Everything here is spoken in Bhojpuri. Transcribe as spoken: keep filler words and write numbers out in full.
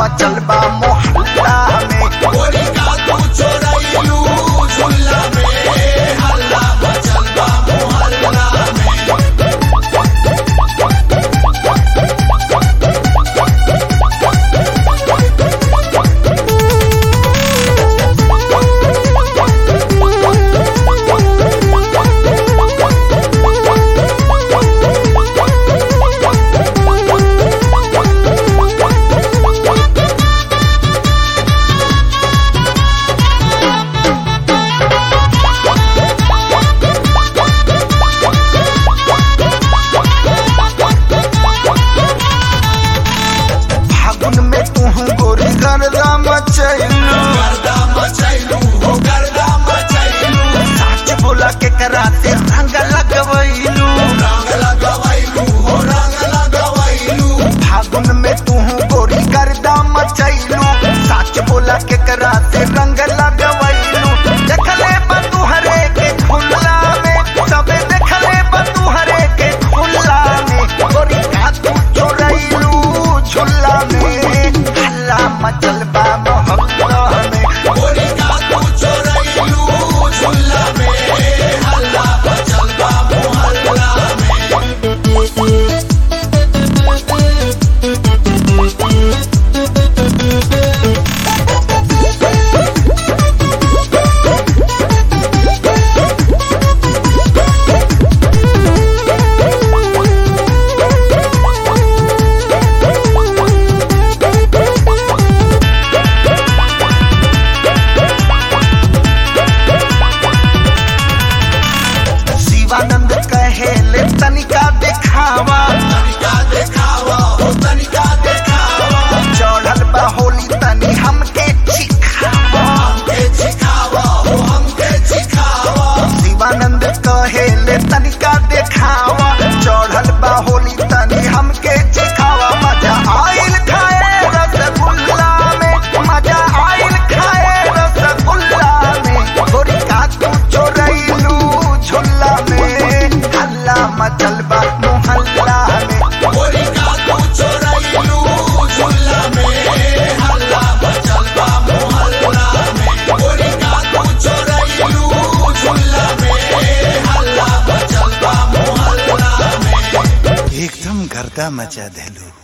मचल बा मोहल्ला में। गोरी का तू चोरैलू झुल्ला में, हल्ला मचल बा मोहल्ला में। गर्दा मचैलू गर्दा मचैलू हो गर्दा मचैलू, सच बोला के कराते रंग लगवैलू रंग लगवैलू हो रंग लगवैलू। फागुन में तू गोरी गर्दा मचैलू, सच बोला के कराते रंग लगवैलू। देखले बतू हरे के खुल्ला में, सबे देखले बतू हरे के खुल्ला में। गोरी का तू चोरैलू झुल्ला में, हल्ला मचल बा मोहल्ला में। गोरी का तू चोरैलू झुल्ला में, हल्ला मचल बा मोहल्ला में। शिवानंद कहेले तनिका दिखावा, तनिका दिखावा हो तनिका दिखावा, चढ़ल बा होली तनी हमके सिखावा, हमके सिखावा हो हमके सिखावा। शिवानंद कहेले तनिका दिखावा, चढ़ल बा होली तनी हमके सिखावा। मजा आइल खाए रसगुल्ला में, मजा आइल खाए रसगुल्ला में। गोरी का तू चोरैलू झुल्ला में, हल्ला मचल बा मोहल्ला में। गोरी का तू चोरैलू झुल्ला में, हल्ला मचल बा मोहल्ला में। गोरी का तू चोरैलू झुल्ला में, हल्ला मचल बा मोहल्ला में। एकदम गर्दा मचा देलू।